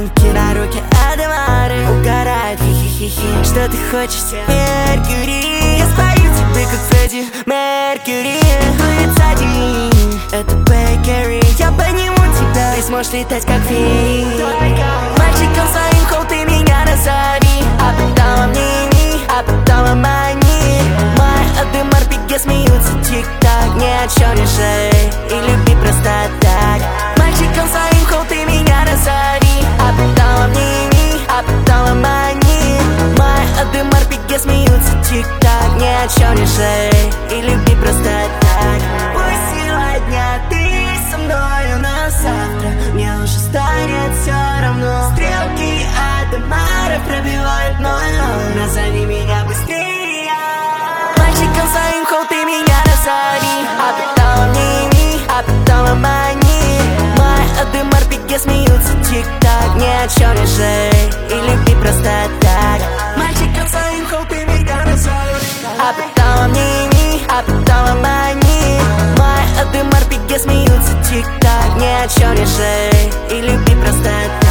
Руки на руки Адемары угорают, хи-хи-хи-хи. Что ты хочешь, Меркьюри? Я спою тебе, как Фредди Меркьюри. Будет сзади, это Бейкери. Я подниму тебя, ты сможешь летать, как феи. Мальчиком своим хоу ты меня назови, а потом обними, а потом обмани. Мой Адемар, пиге смеются, тик-так. Ни о чем не жалей и люби просто так. Мальчиком своим хоу ты меня назови, а потом обними, а потом обмани. Мой Адемар, пиге смеются, тик-так. Ни о чем не жалей и люби просто так. Пусть сегодня ты со мною, но завтра мне уже станет все равно. Стрелки Адемара пробивают ноль. Назови меня быстрее. Мальчиком своим хоу ты меня назови, а потом обними, а потом обмани. Мой Адемар, пиге смеются, тик-так. Ни о чем не жалей и люби просто так. Мальчиком своим хоу ты меня назови, а потом обними, а потом обмани. Мой Адемар, пиге смеются, тик-так. Ни о чем не жалей и люби просто так.